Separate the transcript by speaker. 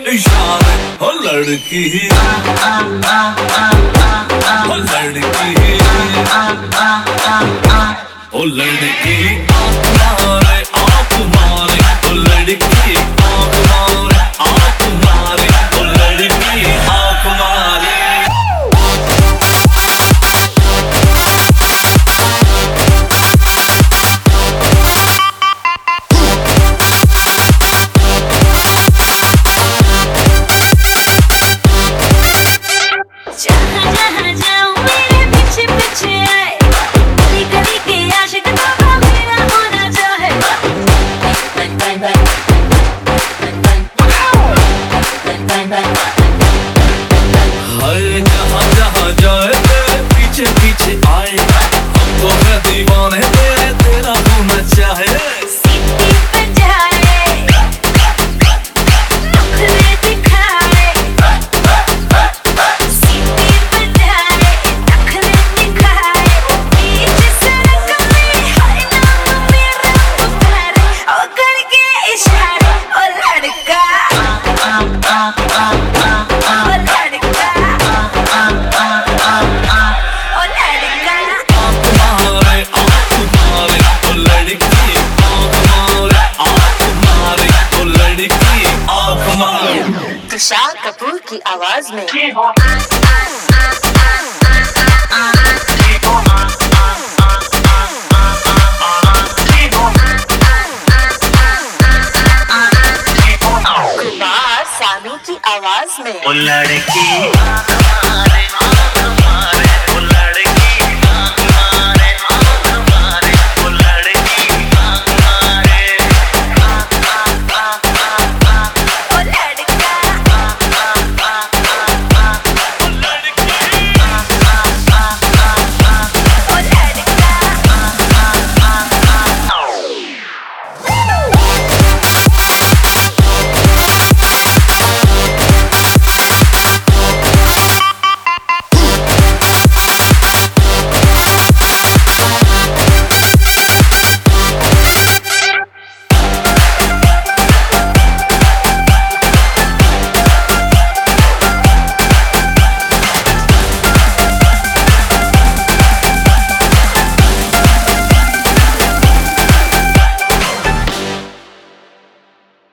Speaker 1: इशारे हो लड़की हो लड़की ओ लड़की आँख मारे ओ लड़की आँख मारे ओ लड़की आँख मारे।
Speaker 2: जहाँ जहाँ जाऊँ मेरे पीछे पीछे आए, गली गली के आशिक तो मेरा होना चाहे।
Speaker 1: हाय जहाँ जहाँ जाए तेरे पीछे पीछे आए, हमको है दीवाने तेरे तेरा होना चाहे।
Speaker 2: सीटी बजाए, नखरे दिखाए, सीटी बजाए, नखरे दिखाए, बीच सड़क में हाय नाम मेरा पुकारे, ओ करके इशारे, ओ लड़का, ओ लड़का, ओ लड़का।
Speaker 1: आँख मारे ओ लड़की आँख मारे ओ लड़की आँख मारे।
Speaker 2: तुषार कपूर की आवाज में कुमार सानू की आवाज में
Speaker 1: ओ लड़की